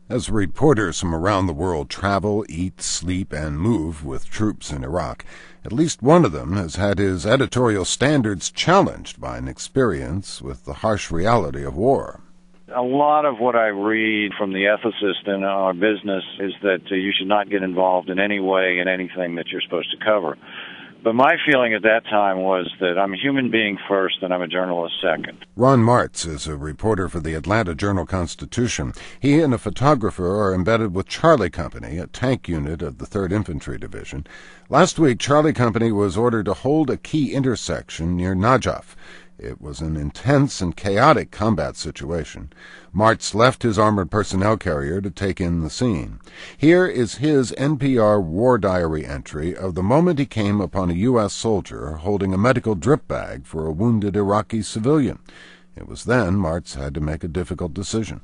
As reporters from around the world travel, eat, sleep, and move with troops in Iraq, at least one of them has had his editorial standards challenged by an experience with the harsh reality of war. A lot of what I read from the ethicist in our business is that you should not get involved in any way in anything that you're supposed to cover. But my feeling at that time was that I'm a human being first and I'm a journalist second. Ron Martz is a reporter for the Atlanta Journal-Constitution. He and a photographer are embedded with Charlie Company, a tank unit of the 3rd Infantry Division. Last week, Charlie Company was ordered to hold a key intersection near Najaf. It was an intense and chaotic combat situation. Martz left his armored personnel carrier to take in the scene. Here is his NPR War Diary entry of the moment he came upon a U.S. soldier holding a medical drip bag for a wounded Iraqi civilian. It was then Martz had to make a difficult decision.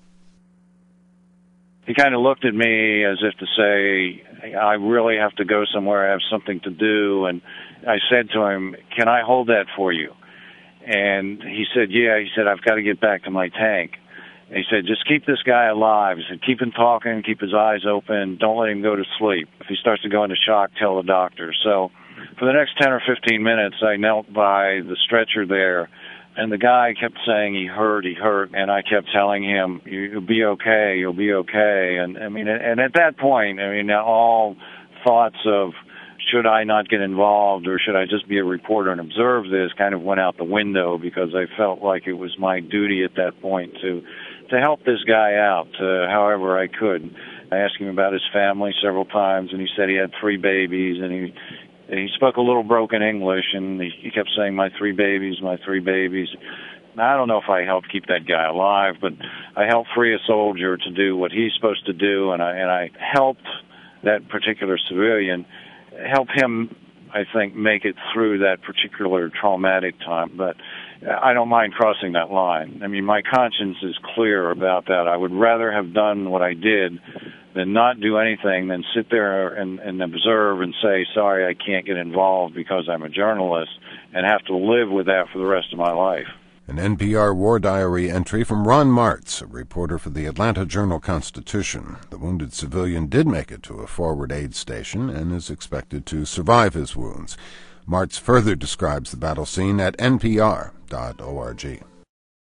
He kind of looked at me as if to say, I really have to go somewhere, I have something to do, and I said to him, can I hold that for you? And he said, yeah. He said, I've got to get back to my tank. And he said, just keep this guy alive. He said, keep him talking, keep his eyes open, don't let him go to sleep. If he starts to go into shock, tell the doctor. So for the next 10 or 15 minutes, I knelt by the stretcher there, and the guy kept saying he hurt, and I kept telling him, you'll be okay, you'll be okay. And at that point, all thoughts of, should I not get involved or should I just be a reporter and observe this kind of went out the window, because I felt like it was my duty at that point to help this guy out however I could. I asked him about his family several times, and he said he had 3 babies, and he spoke a little broken English, and he kept saying, my 3 babies, my 3 babies. Now, I don't know if I helped keep that guy alive, but I helped free a soldier to do what he's supposed to do, and I helped that particular civilian help him, I think, make it through that particular traumatic time. But I don't mind crossing that line. My conscience is clear about that. I would rather have done what I did than not do anything, than sit there and observe and say, sorry, I can't get involved because I'm a journalist, and have to live with that for the rest of my life. An NPR War Diary entry from Ron Martz, a reporter for the Atlanta Journal-Constitution. The wounded civilian did make it to a forward aid station and is expected to survive his wounds. Martz further describes the battle scene at npr.org.